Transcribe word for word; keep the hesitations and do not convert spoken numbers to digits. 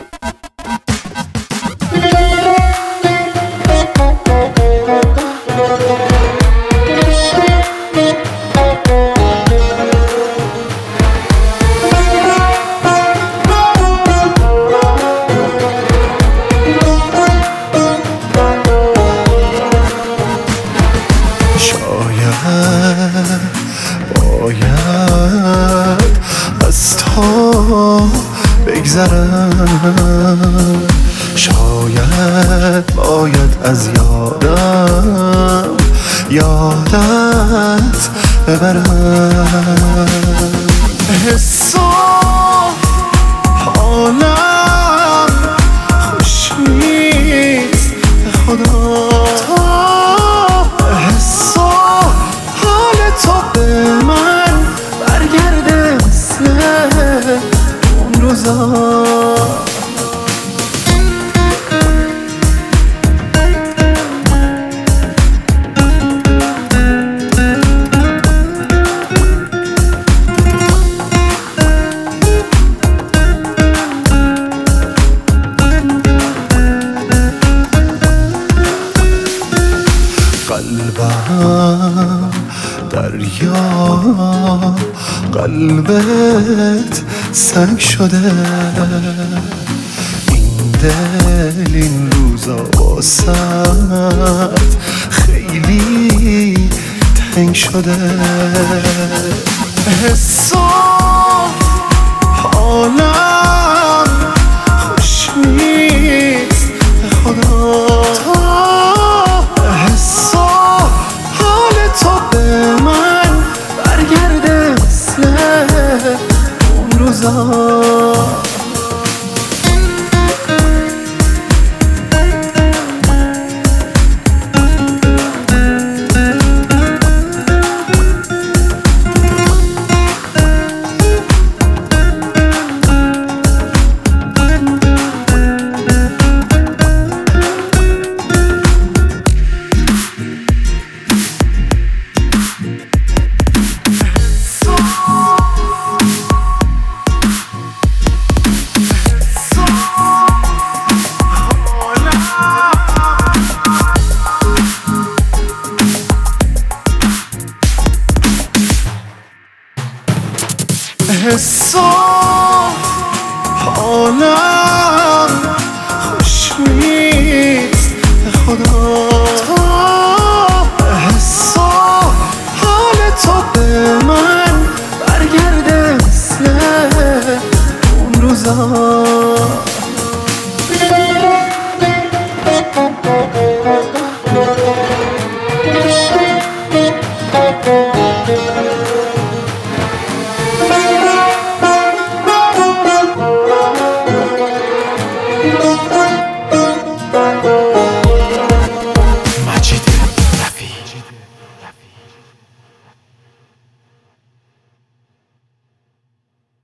باید از تو بگذرم، شاید باید از یادم یادت ببرم. حس و حالم خوش نیست به خدا، حس و حال تو به من برگرده مثل اون روزا. قلبم دریا، قلبت سنگ شده، این دل این روزا واسد خیلی تنگ شده. حس و